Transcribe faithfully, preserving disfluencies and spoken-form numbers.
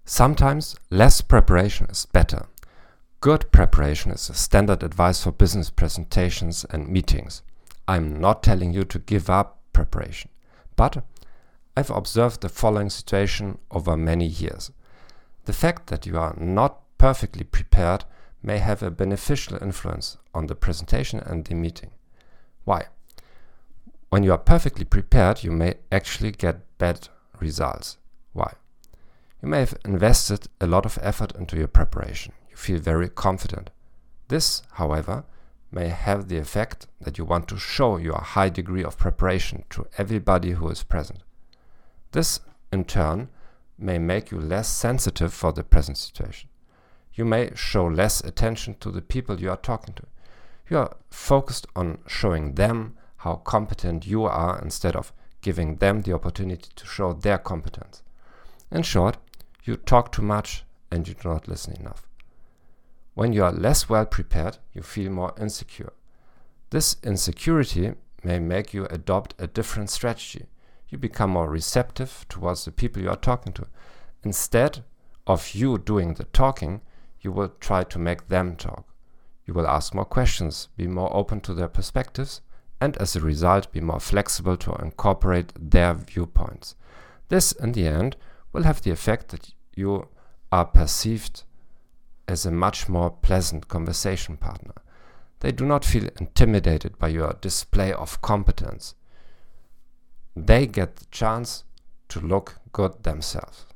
Sometimes less preparation is better. Good preparation is a standard advice for business presentations and meetings. I'm not telling you to give up preparation, but I've observed the following situation over many years. The fact that you are not perfectly prepared may have a beneficial influence on the presentation and the meeting. Why? When you are perfectly prepared, you may actually get bad results. Why? You may have invested a lot of effort into your preparation. You feel very confident. This, however, may have the effect that you want to show your high degree of preparation to everybody who is present. This, in turn, may make you less sensitive for the present situation. You may show less attention to the people you are talking to. You are focused on showing them how competent you are instead of giving them the opportunity to show their competence. In short, you talk too much and you do not listen enough. When you are less well prepared, you feel more insecure. This insecurity may make you adopt a different strategy. You become more receptive towards the people you are talking to. Instead of you doing the talking, you will try to make them talk. You will ask more questions, be more open to their perspectives, and as a result, be more flexible to incorporate their viewpoints. This, in the end, will have the effect that you are perceived as a much more pleasant conversation partner. They do not feel intimidated by your display of competence. They get the chance to look good themselves.